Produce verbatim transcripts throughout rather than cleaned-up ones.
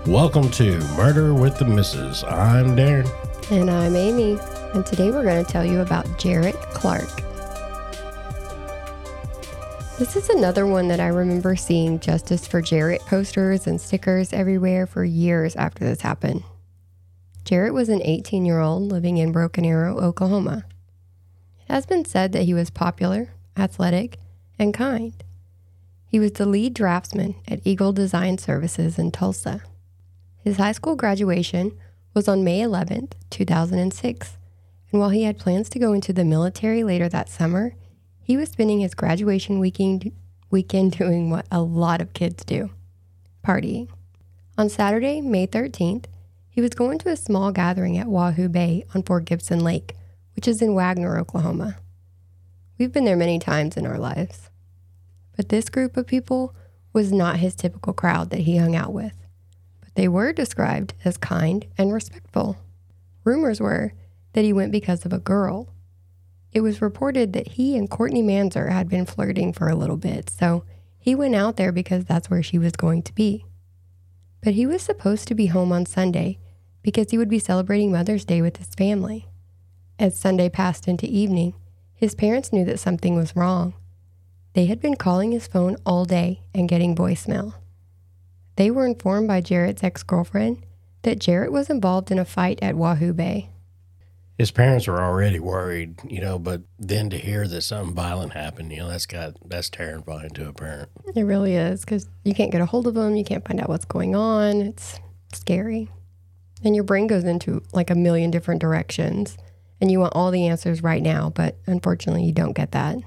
Welcome to Murder with the Missus. I'm Darren. And I'm Amy. And today we're going to tell you about Jarrett Clark. This is another one that I remember seeing Justice for Jarrett posters and stickers everywhere for years after this happened. Jarrett was an eighteen-year-old living in Broken Arrow, Oklahoma. It has been said that he was popular, athletic, and kind. He was the lead draftsman at Eagle Design Services in Tulsa. His high school graduation was on May eleventh, two thousand six, and while he had plans to go into the military later that summer, he was spending his graduation weekend, weekend doing what a lot of kids do, partying. On Saturday, May thirteenth, he was going to a small gathering at Wahoo Bay on Fort Gibson Lake, which is in Wagner, Oklahoma. We've been there many times in our lives. But this group of people was not his typical crowd that he hung out with. But they were described as kind and respectful. Rumors were that he went because of a girl. It was reported that he and Courtney Manzer had been flirting for a little bit, so he went out there because that's where she was going to be. But he was supposed to be home on Sunday because he would be celebrating Mother's Day with his family. As Sunday passed into evening, his parents knew that something was wrong. They had been calling his phone all day and getting voicemail. They were informed by Jarrett's ex-girlfriend that Jarrett was involved in a fight at Wahoo Bay. His parents were already worried, you know, but then to hear that something violent happened, you know, that's got that's terrifying to a parent. It really is, because you can't get a hold of them, you can't find out what's going on. It's scary. And your brain goes into like a million different directions, and you want all the answers right now, but unfortunately you don't get that.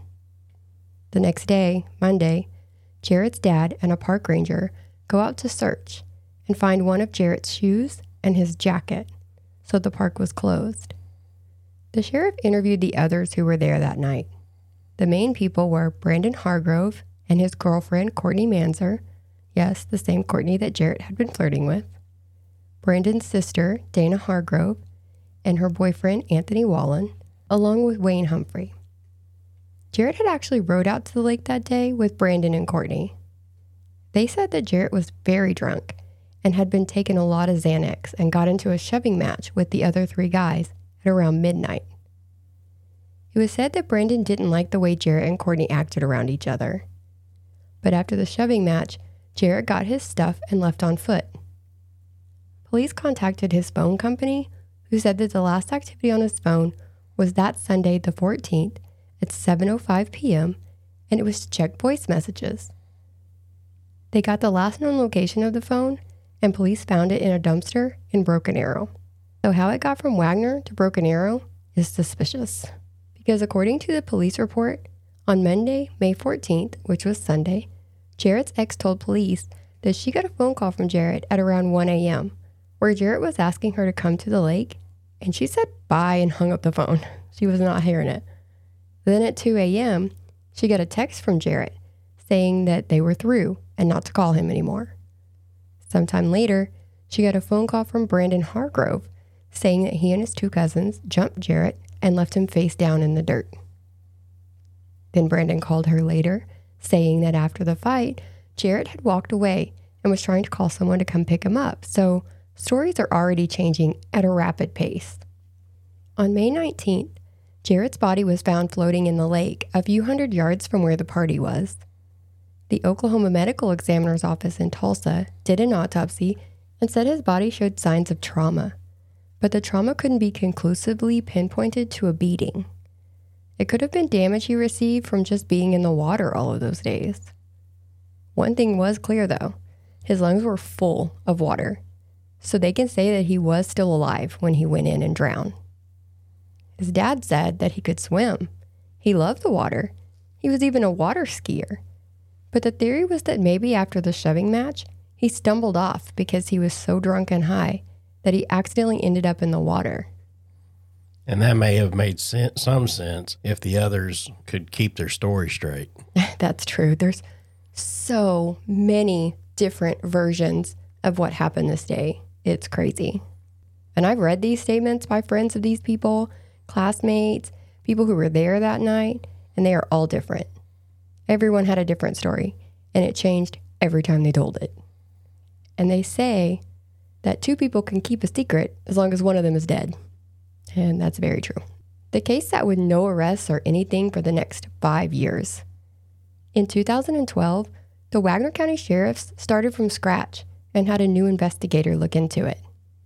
The next day, Monday, Jarrett's dad and a park ranger go out to search and find one of Jarrett's shoes and his jacket, so the park was closed. The sheriff interviewed the others who were there that night. The main people were Brandon Hargrove and his girlfriend, Courtney Manzer, yes, the same Courtney that Jarrett had been flirting with, Brandon's sister, Dana Hargrove, and her boyfriend, Anthony Wallen, along with Wayne Humphrey. Jarrett had actually rode out to the lake that day with Brandon and Courtney. They said that Jarrett was very drunk and had been taking a lot of Xanax and got into a shoving match with the other three guys at around midnight. It was said that Brandon didn't like the way Jarrett and Courtney acted around each other. But after the shoving match, Jarrett got his stuff and left on foot. Police contacted his phone company, who said that the last activity on his phone was that Sunday the fourteenth at seven oh five p.m., and it was to check voice messages. They got the last known location of the phone, and police found it in a dumpster in Broken Arrow. So how it got from Wagner to Broken Arrow is suspicious, because according to the police report, on Monday, May fourteenth, which was Sunday, Jarrett's ex told police that she got a phone call from Jarrett at around one a.m., where Jarrett was asking her to come to the lake, and she said bye and hung up the phone. She was not hearing it. Then at two a.m., she got a text from Jarrett saying that they were through and not to call him anymore. Sometime later, she got a phone call from Brandon Hargrove saying that he and his two cousins jumped Jarrett and left him face down in the dirt. Then Brandon called her later, saying that after the fight, Jarrett had walked away and was trying to call someone to come pick him up, so stories are already changing at a rapid pace. On May nineteenth, Jarrett's body was found floating in the lake a few hundred yards from where the party was. The Oklahoma Medical Examiner's Office in Tulsa did an autopsy and said his body showed signs of trauma, but the trauma couldn't be conclusively pinpointed to a beating. It could have been damage he received from just being in the water all of those days. One thing was clear, though. His lungs were full of water, so they can say that he was still alive when he went in and drowned. His dad said that he could swim. He loved the water. He was even a water skier. But the theory was that maybe after the shoving match, he stumbled off because he was so drunk and high that he accidentally ended up in the water. And that may have made sen- some sense if the others could keep their story straight. That's true. There's so many different versions of what happened this day. It's crazy. And I've read these statements by friends of these people, classmates, people who were there that night, and they are all different. Everyone had a different story, and it changed every time they told it. And they say that two people can keep a secret as long as one of them is dead. And that's very true. The case sat with no arrests or anything for the next five years. In two thousand twelve, the Wagner County Sheriffs started from scratch and had a new investigator look into it.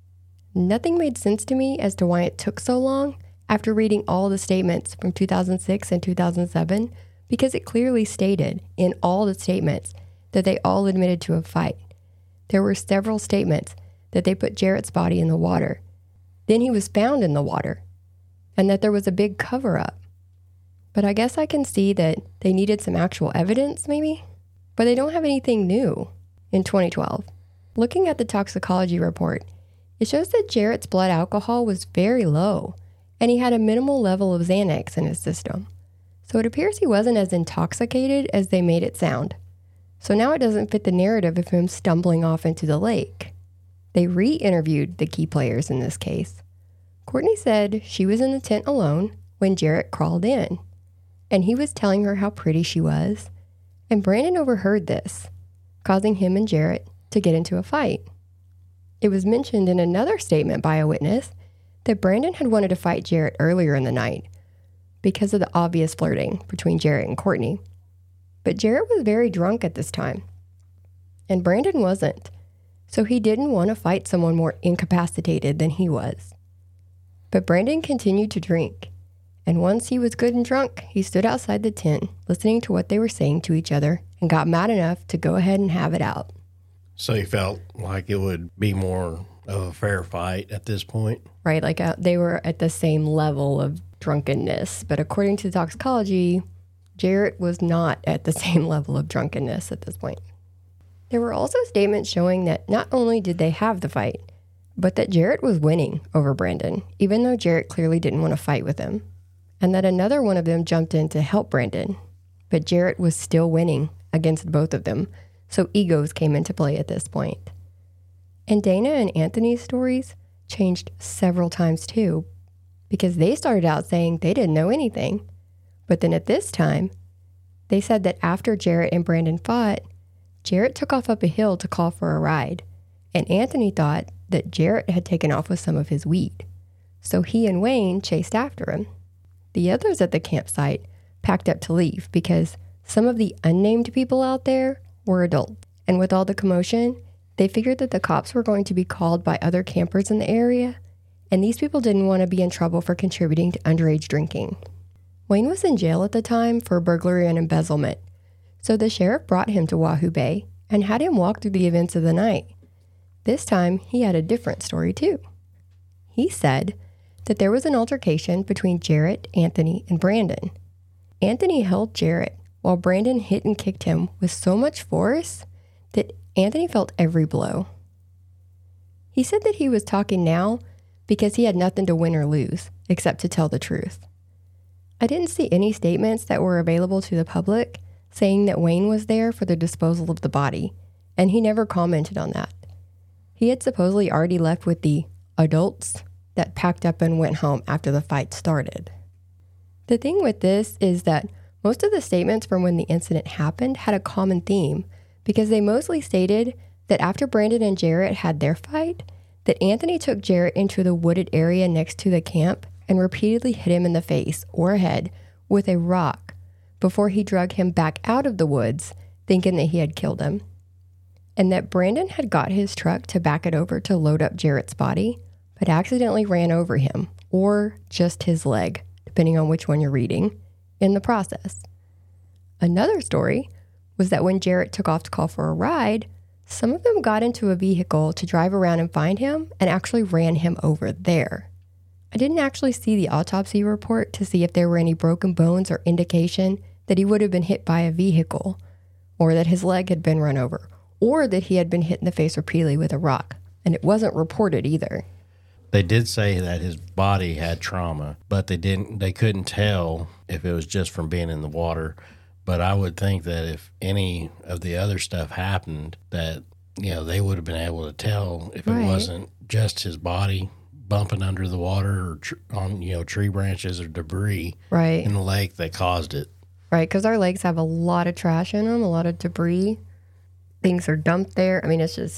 Nothing made sense to me as to why it took so long after reading all the statements from two thousand six and two thousand seven, because it clearly stated in all the statements that they all admitted to a fight. There were several statements that they put Jarrett's body in the water. Then he was found in the water, and that there was a big cover-up. But I guess I can see that they needed some actual evidence, maybe? But they don't have anything new in twenty twelve. Looking at the toxicology report, it shows that Jarrett's blood alcohol was very low, and he had a minimal level of Xanax in his system. So it appears he wasn't as intoxicated as they made it sound. So now it doesn't fit the narrative of him stumbling off into the lake. They re-interviewed the key players in this case. Courtney said she was in the tent alone when Jarrett crawled in, and he was telling her how pretty she was, and Brandon overheard this, causing him and Jarrett to get into a fight. It was mentioned in another statement by a witness that Brandon had wanted to fight Jarrett earlier in the night because of the obvious flirting between Jarrett and Courtney. But Jarrett was very drunk at this time, and Brandon wasn't, so he didn't want to fight someone more incapacitated than he was. But Brandon continued to drink, and once he was good and drunk, he stood outside the tent listening to what they were saying to each other and got mad enough to go ahead and have it out. So he felt like it would be more of a fair fight at this point? Right, like uh, they were at the same level of drunkenness, but according to the toxicology, Jarrett was not at the same level of drunkenness at this point. There were also statements showing that not only did they have the fight, but that Jarrett was winning over Brandon, even though Jarrett clearly didn't want to fight with him, and that another one of them jumped in to help Brandon, but Jarrett was still winning against both of them, so egos came into play at this point. And Dana and Anthony's stories changed several times too, because they started out saying they didn't know anything. But then at this time, they said that after Jarrett and Brandon fought, Jarrett took off up a hill to call for a ride, and Anthony thought that Jarrett had taken off with some of his weed. So he and Wayne chased after him. The others at the campsite packed up to leave because some of the unnamed people out there were adults. And with all the commotion, they figured that the cops were going to be called by other campers in the area, and these people didn't want to be in trouble for contributing to underage drinking. Wayne was in jail at the time for burglary and embezzlement, so the sheriff brought him to Wahoo Bay and had him walk through the events of the night. This time, he had a different story too. He said that there was an altercation between Jarrett, Anthony, and Brandon. Anthony held Jarrett while Brandon hit and kicked him with so much force that Anthony felt every blow. He said that he was talking now because he had nothing to win or lose except to tell the truth. I didn't see any statements that were available to the public saying that Wayne was there for the disposal of the body, and he never commented on that. He had supposedly already left with the adults that packed up and went home after the fight started. The thing with this is that most of the statements from when the incident happened had a common theme, because they mostly stated that after Brandon and Jarrett had their fight, that Anthony took Jarrett into the wooded area next to the camp and repeatedly hit him in the face or head with a rock before he drug him back out of the woods, thinking that he had killed him. And that Brandon had got his truck to back it over to load up Jarrett's body, but accidentally ran over him, or just his leg, depending on which one you're reading, in the process. Another story was that when Jarrett took off to call for a ride, some of them got into a vehicle to drive around and find him and actually ran him over there. I didn't actually see the autopsy report to see if there were any broken bones or indication that he would have been hit by a vehicle, or that his leg had been run over, or that he had been hit in the face repeatedly with a rock, and it wasn't reported either. They did say that his body had trauma, but they didn't. They couldn't tell if it was just from being in the water. But I would think that if any of the other stuff happened, that, you know, they would have been able to tell if Right. it wasn't just his body bumping under the water or tr- on, you know, tree branches or debris Right, in the lake that caused it. right, because our lakes have a lot of trash in them, a lot of debris. Things are dumped there. I mean, it's just,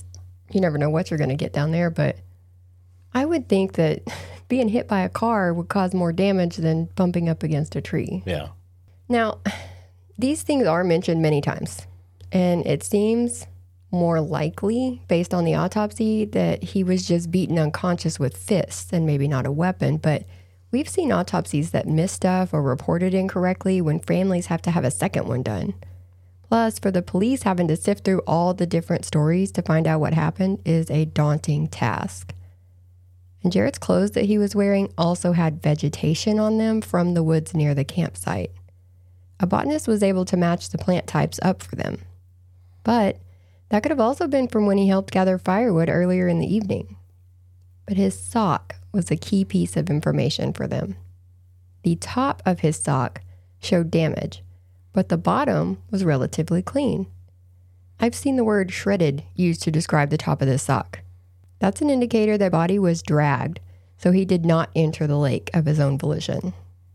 you never know what you're going to get down there, but I would think that being hit by a car would cause more damage than bumping up against a tree. Yeah. Now, these things are mentioned many times, and it seems more likely, based on the autopsy, that he was just beaten unconscious with fists and maybe not a weapon. But we've seen autopsies that miss stuff or reported incorrectly when families have to have a second one done. Plus, for the police having to sift through all the different stories to find out what happened is a daunting task. And Jarrett's clothes that he was wearing also had vegetation on them from the woods near the campsite. A botanist was able to match the plant types up for them. But that could have also been from when he helped gather firewood earlier in the evening. But his sock was a key piece of information for them. The top of his sock showed damage, but the bottom was relatively clean. I've seen the word shredded used to describe the top of this sock. That's an indicator the body was dragged, so he did not enter the lake of his own volition.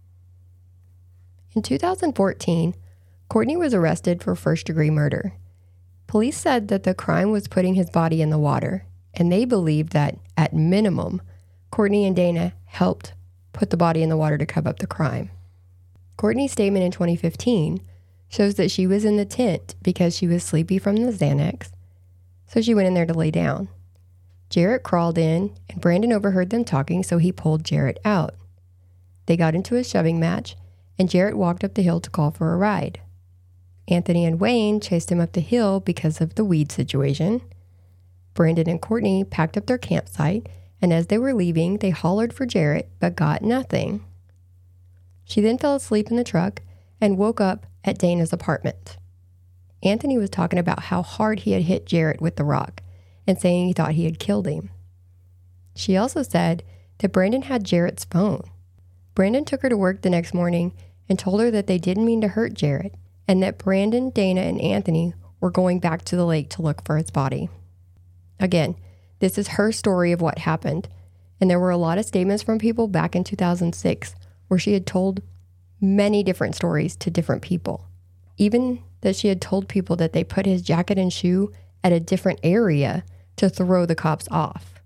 In two thousand fourteen, Courtney was arrested for first-degree murder. Police said that the crime was putting his body in the water, and they believed that, at minimum, Courtney and Dana helped put the body in the water to cover up the crime. Courtney's statement in twenty fifteen shows that she was in the tent because she was sleepy from the Xanax, so she went in there to lay down. Jarrett crawled in, and Brandon overheard them talking, so he pulled Jarrett out. They got into a shoving match, and Jarrett walked up the hill to call for a ride. Anthony and Wayne chased him up the hill because of the weed situation. Brandon and Courtney packed up their campsite, and as they were leaving, they hollered for Jarrett, but got nothing. She then fell asleep in the truck and woke up at Dana's apartment. Anthony was talking about how hard he had hit Jarrett with the rock and saying he thought he had killed him. She also said that Brandon had Jarrett's phone. Brandon took her to work the next morning and told her that they didn't mean to hurt Jarrett and that Brandon, Dana, and Anthony were going back to the lake to look for his body. Again, this is her story of what happened, and there were a lot of statements from people back in two thousand six where she had told many different stories to different people. Even that she had told people that they put his jacket and shoe at a different area to throw the cops off.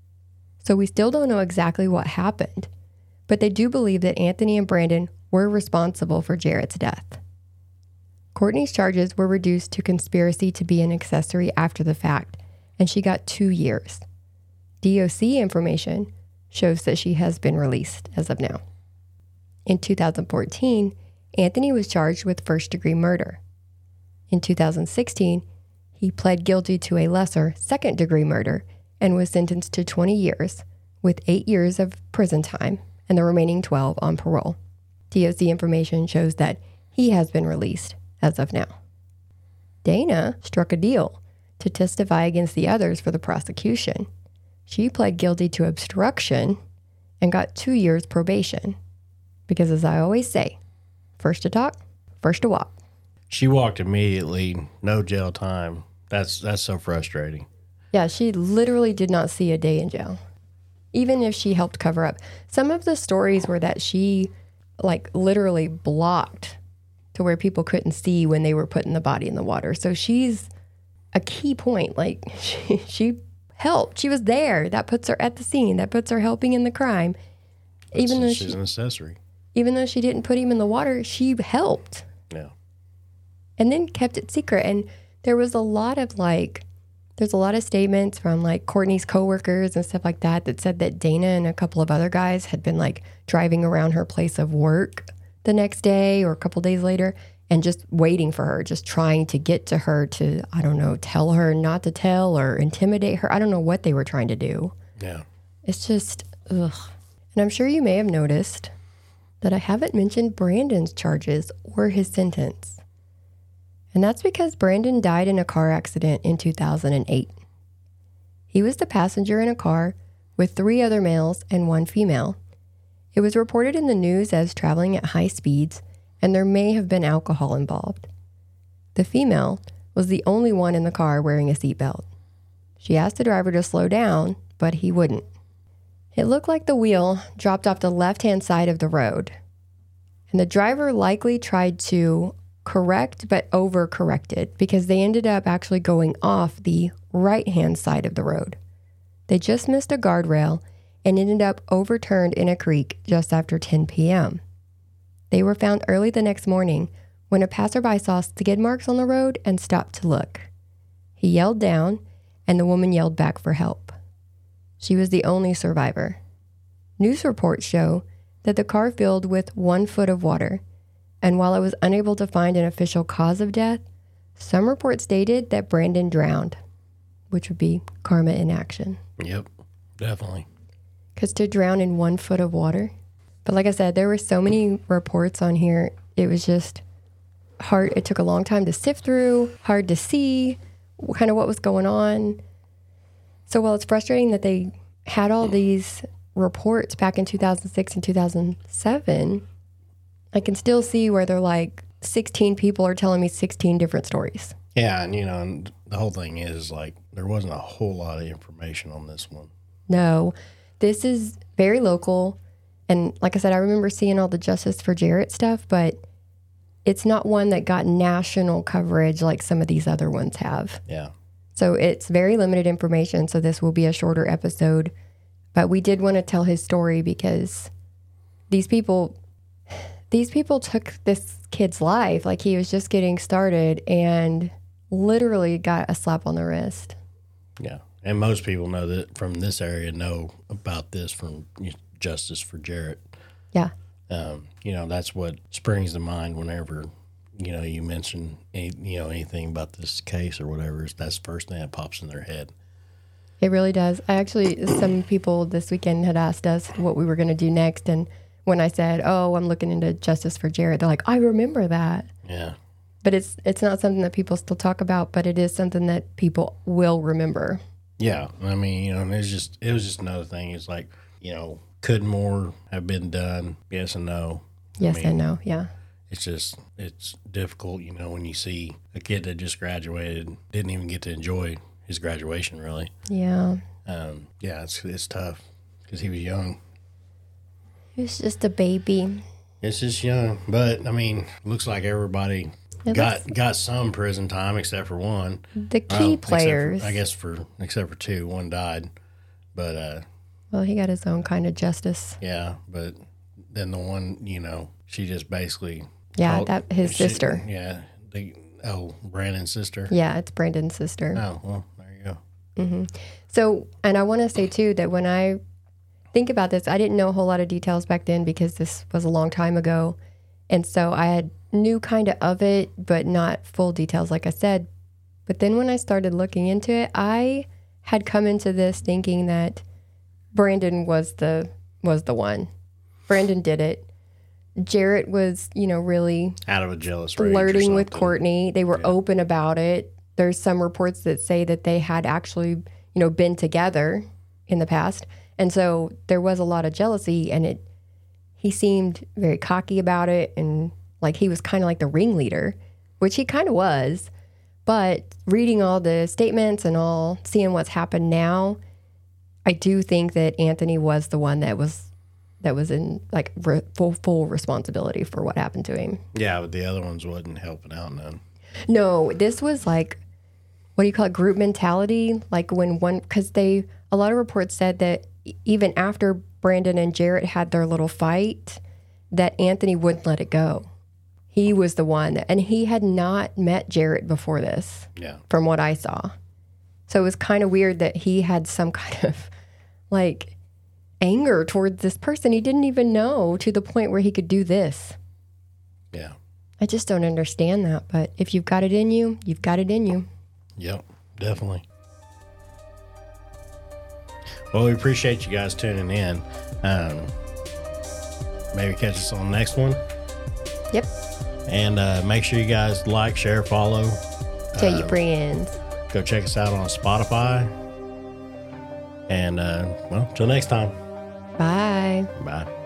So we still don't know exactly what happened, but they do believe that Anthony and Brandon were responsible for Jarrett's death. Courtney's charges were reduced to conspiracy to be an accessory after the fact, and she got two years. D O C information shows that she has been released as of now. In two thousand fourteen, Anthony was charged with first-degree murder. In two thousand sixteen, he pled guilty to a lesser second-degree murder and was sentenced to twenty years, with eight years of prison time and the remaining twelve on parole. D O C information shows that he has been released as of now. Dana struck a deal to testify against the others for the prosecution. She pled guilty to obstruction and got two years probation. Because as I always say, first to talk, first to walk. She walked immediately, no jail time. That's that's so frustrating. Yeah, she literally did not see a day in jail, even if she helped cover up. Some of the stories were that she, like, literally blocked to where people couldn't see when they were putting the body in the water. So she's a key point. Like, she, she helped. She was there. That puts her at the scene. That puts her helping in the crime. Even though she's she, an accessory. Even though she didn't put him in the water, she helped. Yeah. And then kept it secret. And there was a lot of, like, there's a lot of statements from, like, Courtney's coworkers and stuff like that that said that Dana and a couple of other guys had been, like, driving around her place of work the next day or a couple days later and just waiting for her, just trying to get to her to, I don't know, tell her not to tell or intimidate her. I don't know what they were trying to do. Yeah. It's just, ugh. And I'm sure you may have noticed that I haven't mentioned Brandon's charges or his sentence. And that's because Brandon died in a car accident in two thousand eight. He was the passenger in a car with three other males and one female. It was reported in the news as traveling at high speeds, and there may have been alcohol involved. The female was the only one in the car wearing a seatbelt. She asked the driver to slow down, but he wouldn't. It looked like the wheel dropped off the left-hand side of the road, and the driver likely tried to correct but over-corrected because they ended up actually going off the right-hand side of the road. They just missed a guardrail and ended up overturned in a creek just after ten p.m. They were found early the next morning when a passerby saw skid marks on the road and stopped to look. He yelled down, and the woman yelled back for help. She was the only survivor. News reports show that the car filled with one foot of water, and while I was unable to find an official cause of death, some reports stated that Brandon drowned, which would be karma in action. Yep, definitely. Because to drown in one foot of water. But like I said, there were so many reports on here. It was just hard. It took a long time to sift through, hard to see kind of what was going on. So while it's frustrating that they had all these reports back in two thousand six and two thousand seven, I can still see where they're like, sixteen people are telling me sixteen different stories. Yeah, and you know, and the whole thing is like there wasn't a whole lot of information on this one. No, this is very local. And like I said, I remember seeing all the Justice for Jarrett stuff, but it's not one that got national coverage like some of these other ones have. Yeah. So it's very limited information. So this will be a shorter episode. But we did want to tell his story because these people, these people took this kid's life. Like he was just getting started and literally got a slap on the wrist. Yeah. And most people know that from this area know about this from Justice for Jarrett. Yeah. Um, you know, that's what springs to mind whenever, you know, you mention, any, you know, anything about this case or whatever. That's the first thing that pops in their head. It really does. I actually, some people this weekend had asked us what we were going to do next. And when I said, oh, I'm looking into Justice for Jarrett, they're like, I remember that. Yeah. But it's it's not something that people still talk about, but it is something that people will remember. Yeah. I mean, you know, and it's just, it was just another thing. It's like, you know, could more have been done? Yes and no. Yes I mean, and no, yeah. It's just, it's difficult, you know, when you see a kid that just graduated, didn't even get to enjoy his graduation, really. Yeah. Um, yeah, it's it's tough because he was young. He was just a baby. It's just young, but, I mean, looks like everybody It got looks- got some prison time except for one. The key Oh, except for- players. I guess for, except for two. One died. But, uh, Well, he got his own kind of justice. yeah, but then the one, you know, she just basically... Yeah, called- that his she- sister. Yeah. The, oh, Brandon's sister? Yeah, it's Brandon's sister. Oh, well, there you go. hmm So, and I want to say too that when I think about this, I didn't know a whole lot of details back then because this was a long time ago. And so I had knew kind of of it, but not full details, like I said. But then when I started looking into it, I had come into this thinking that Brandon was the was the one. Brandon did it. Jarrett was, you know, really Out of a jealous rage or flirting with something. Courtney. They were Yeah. open about it. There's some reports that say that they had actually, you know, been together in the past. And so there was a lot of jealousy, and it he seemed very cocky about it, and like he was kind of like the ringleader, which he kind of was. But reading all the statements and all, seeing what's happened now, I do think that Anthony was the one that was that was in like re- full full responsibility for what happened to him. Yeah, but the other ones wasn't helping out none. No, this was like, what do you call it, group mentality? Like when one, because they, a lot of reports said that even after Brandon and Jarrett had their little fight, that Anthony wouldn't let it go. He was the one, that, and he had not met Jarrett before this, Yeah. from what I saw. So it was kind of weird that he had some kind of like anger towards this person he didn't even know, to the point where he could do this. Yeah. I just don't understand that. But if you've got it in you, you've got it in you. Yep, definitely. Well, we appreciate you guys tuning in. Um, maybe catch us on the next one. Yep. And uh, make sure you guys like, share, follow. Tell Uh, your friends. Go check us out on Spotify. And, uh, well, till next time. Bye. Bye.